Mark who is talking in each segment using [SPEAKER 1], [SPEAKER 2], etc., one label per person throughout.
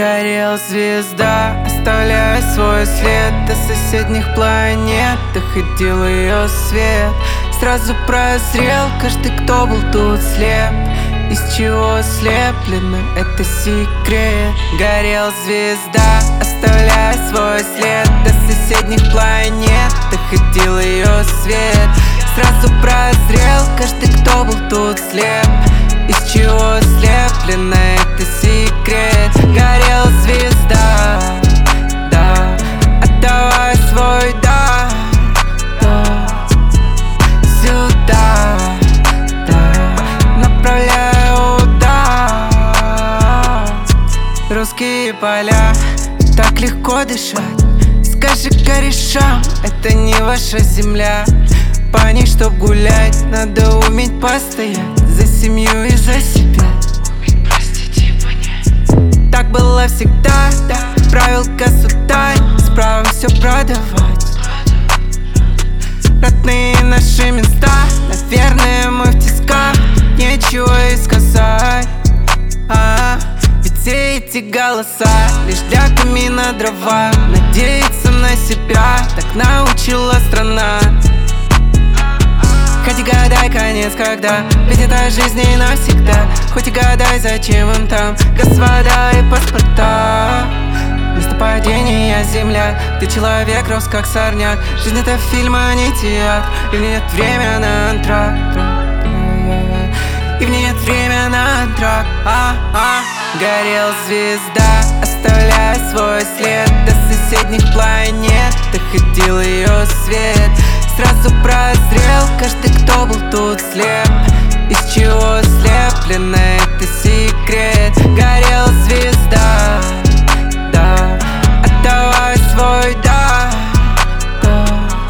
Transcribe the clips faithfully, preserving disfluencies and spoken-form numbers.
[SPEAKER 1] Горел звезда, оставляя свой след. До соседних планет доходил ее свет. Сразу прозрел каждый, кто был тут слеп. Из чего слеплено, это секрет. Горел звезда, оставляя свой след. До соседних планет доходил ее свет. Сразу прозрел каждый, кто был тут слеп. Из чего слеплено, это секрет. Горел звезда, да, отдавай свой дар, да, сюда, да, направляю удар. Русские поля, так легко дышать. Скажи корешам, это не ваша земля. По ней, чтоб гулять, надо уметь постоять за семью и за себя. Так было всегда, да, правил государь, с правом все продавать. Родные наши места, наверное, мы в тисках, нечего и сказать. а, Ведь все эти голоса лишь для камина дрова. Надеяться на себя, так научила страна. Хоть и гадай конец, когда, ведь это жизнь не навсегда. Хоть и гадай, зачем им там газ, вода и паспорта. Место падения земля, ты человек, рос как сорняк. Жизнь это фильм, а не театр, и в ней нет времени на антракт. И в ней нет времени на антракт. а, а. Горел звезда, оставляя свой след. До соседних планет доходил ее свет. Сразу прозрел каждый, кто был тут слеп. Из чего слеплено, это секрет. Горел звезда, да, отдавай свой дар, да,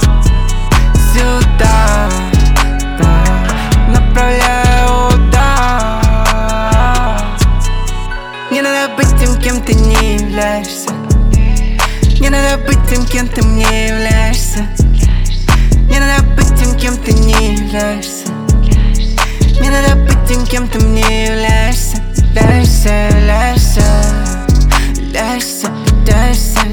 [SPEAKER 1] сюда, да, направляю удар. Не надо быть тем, кем ты не являешься. Не надо быть тем, кем ты мне являешься. Не надо быть тем, кем ты не являешься. Не надо быть тем, кем ты мне являешься. Являешься, являешься, являешься, являешься,